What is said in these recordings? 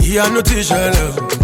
Yeah, no t-shirt.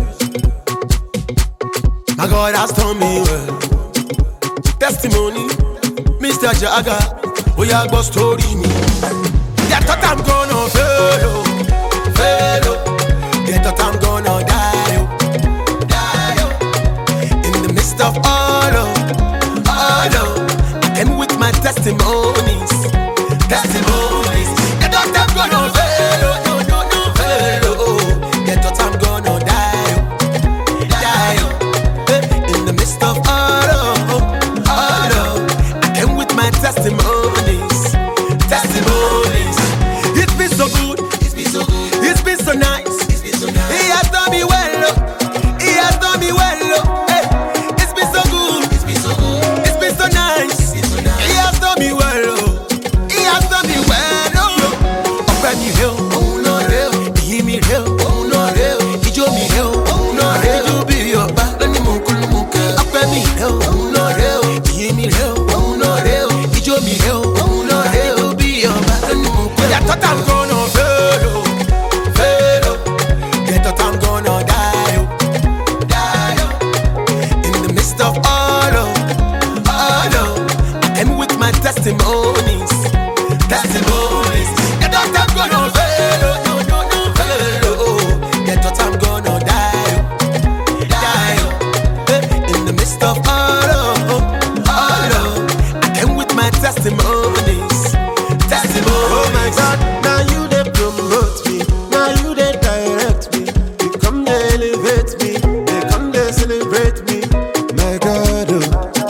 My God has done me well. Testimony, Mr. Jagger. Oh, yeah, got story me. They thought I'm gonna fail, oh, fail, oh. They thought I'm gonna die, oh, die, oh. In the midst of all, oh, I came with my testimonies, testimonies. They thought I'm gonna fail, oh, no, no, no, fail, oh. They thought I'm gonna die, oh, die, oh. In the midst of all, I came with my testimonies, testimonies. It's been so good, it's been so good, it's been so nice, it's been so nice. He has done me well, oh. He has done me well, oh. Hey. It's been so good, it's been so good, it's been so nice, it's been so nice. He has done me well, oh. He has done me well, oh. Ọpẹ́ mi rẹ o, òun náà rẹ o. Ìyìn mi rẹ o, òun náà rẹ o. Ijó mi rẹ o, òun náà rẹ o. Ijó bí ọba lónìí mò ń kúlù mú kẹ́. Ọpẹ́ mi rẹ o, òun náà rẹ o. Ìyìn mi rẹ o, òun náà rẹ o. Ijó mi rẹ o, òun náà rẹ o. Bí ọba lónìí mò ń kúlù. They thought I'm gonna fail, oh, fail, oh. They thought I'm gonna die, oh, die, oh. In the midst of all, I came with my testimonies, testimonies. They thought I'm gonna fail, oh, no, no, no, fail, oh. They thought I'm gonna die, oh, die, oh. In the midst of all, I came with my testimonies, testimonies. Oh my God, now you they promote me, now you they direct me. You come they elevate me, they come they celebrate me. My God, oh.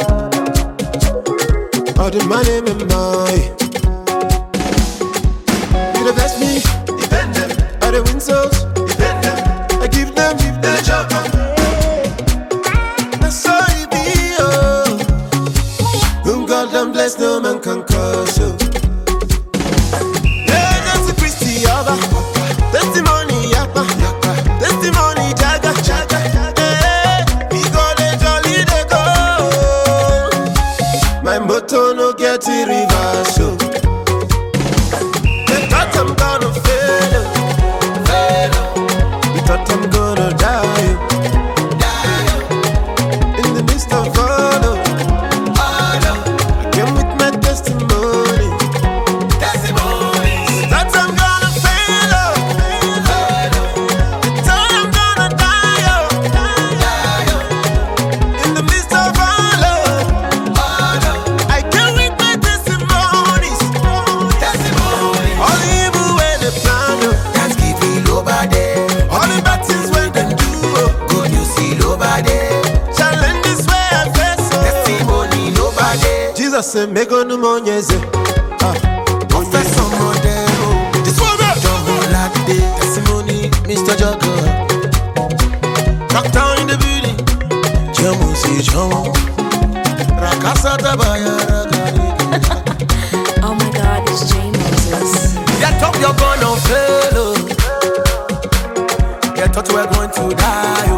All the money in my. You the bless me, defend them. All the win souls, defend them. I give them the job. That's all it be, oh. Whom God done bless, no man can curse, oh. Testimony, yapa, testimony, jaga, jaga. Hey, we go the jolly they go. My motto no get it reverse. Oh. They thought I'm gonna fail, fail. We thought I'm gonna die, die. In the midst of all, I came with my testimony, testimony. Thought I'm gonna fail, oh. Thought I'm gonna die, oh. Die, oh. In the midst of all, I came with my testimonies, testimonies. All the evil way they plan, oh. Thanksgiving over there. All the bad things when they do, oh. Good news still over there. Challenges where I face, oh. Testimony over there. Jesus said, make on the money, Confess some more there, oh. this one, John Olade, testimony, Mr. Jagger. Rock down in the building. Jamu si jamu. Rakasa tabaya rakari. Oh my God, it's Jay Moses. They thought you're gonna fail, oh. They thought we're going to die,